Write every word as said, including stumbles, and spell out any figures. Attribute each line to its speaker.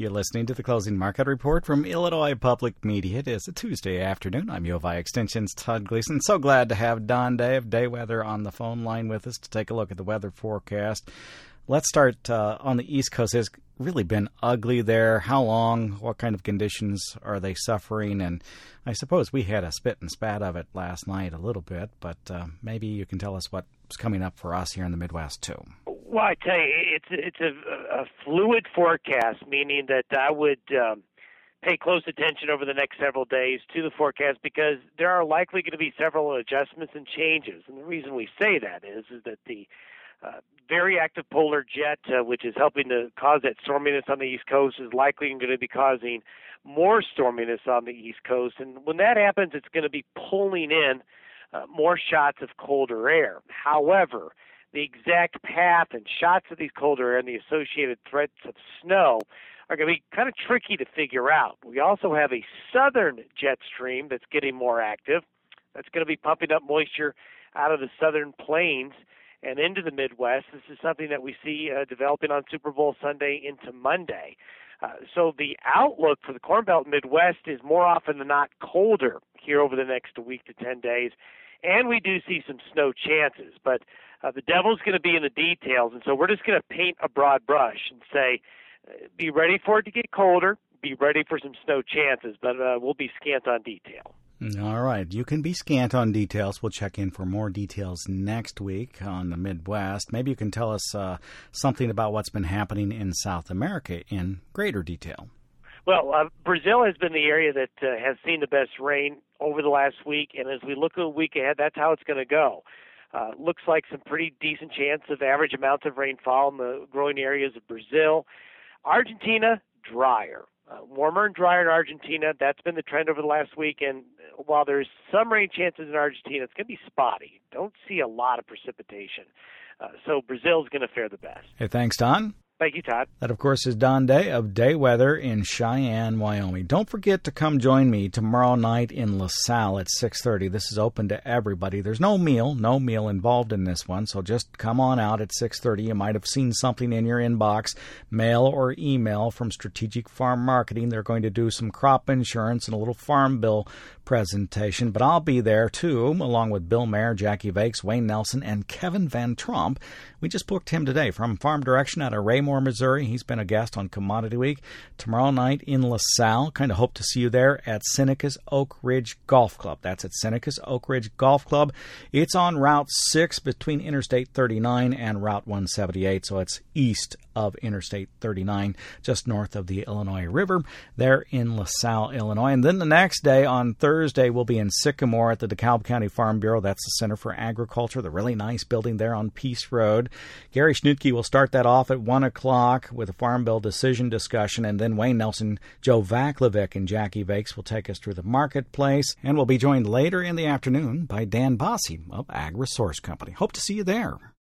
Speaker 1: You're listening to the Closing Market Report from Illinois Public Media. It is a Tuesday afternoon. I'm U of I Extension's Todd Gleason. So glad to have Don Day of Day Weather on the phone line with us to take a look at the weather forecast. Let's start uh, on the East Coast. It's really been ugly there. How long? What kind of conditions are they suffering? And I suppose we had a spit and spat of it last night a little bit, but uh, maybe you can tell us what's coming up for us here in the Midwest, too.
Speaker 2: Well, I tell you, it's it's a, a fluid forecast, meaning that I would um, pay close attention over the next several days to the forecast because there are likely going to be several adjustments and changes. And the reason we say that is, is that the uh, very active polar jet, uh, which is helping to cause that storminess on the East Coast, is likely going to be causing more storminess on the East Coast. And when that happens, it's going to be pulling in uh, more shots of colder air. However, the exact path and shots of these colder air and the associated threats of snow are going to be kind of tricky to figure out. We also have a southern jet stream that's getting more active. That's going to be pumping up moisture out of the southern plains and into the Midwest. This is something that we see uh, developing on Super Bowl Sunday into Monday. Uh, so the outlook for the Corn Belt Midwest is more often than not colder here over the next week to ten days. And we do see some snow chances, but uh, the devil's going to be in the details, and so we're just going to paint a broad brush and say, uh, be ready for it to get colder, be ready for some snow chances, but uh, we'll be scant on detail.
Speaker 1: All right. You can be scant on details. We'll check in for more details next week on the Midwest. Maybe you can tell us uh, something about what's been happening in South America in greater detail.
Speaker 2: Well, uh, Brazil has been the area that uh, has seen the best rain over the last week, and as we look at the week ahead, that's how it's going to go. Uh, looks like some pretty decent chance of average amounts of rainfall in the growing areas of Brazil. Argentina, drier. Uh, warmer and drier in Argentina. That's been the trend over the last week, and while there's some rain chances in Argentina, it's going to be spotty. Don't see a lot of precipitation. Uh, so Brazil's going to fare the best.
Speaker 1: Hey, thanks, Don.
Speaker 2: Thank you, Todd.
Speaker 1: That, of course, is Don Day of Day Weather in Cheyenne, Wyoming. Don't forget to come join me tomorrow night in LaSalle at six thirty. This is open to everybody. There's no meal, no meal involved in this one, so just come on out at six thirty. You might have seen something in your inbox, mail or email from Strategic Farm Marketing. They're going to do some crop insurance and a little farm bill presentation, but I'll be there, too, along with Bill Mayer, Jackie Vakes, Wayne Nelson, and Kevin Van Trump. We just booked him today from Farm Direction out of Raymore, Missouri. He's been a guest on Commodity Week. Tomorrow night in LaSalle. Kind of hope to see you there at Seneca's Oak Ridge Golf Club. That's at Seneca's Oak Ridge Golf Club. It's on Route six between Interstate thirty-nine and Route one seventy-eight, so it's east of Interstate thirty-nine, just north of the Illinois River, there in LaSalle, Illinois. And then the next day, on Thursday, we'll be in Sycamore at the DeKalb County Farm Bureau. That's the Center for Agriculture, the really nice building there on Peace Road. Gary Schnutke will start that off at one o'clock with a Farm Bill decision discussion, and then Wayne Nelson, Joe Vaklovic, and Jackie Vakes will take us through the marketplace, and we'll be joined later in the afternoon by Dan Bossy of Ag Resource Company. Hope to see you there.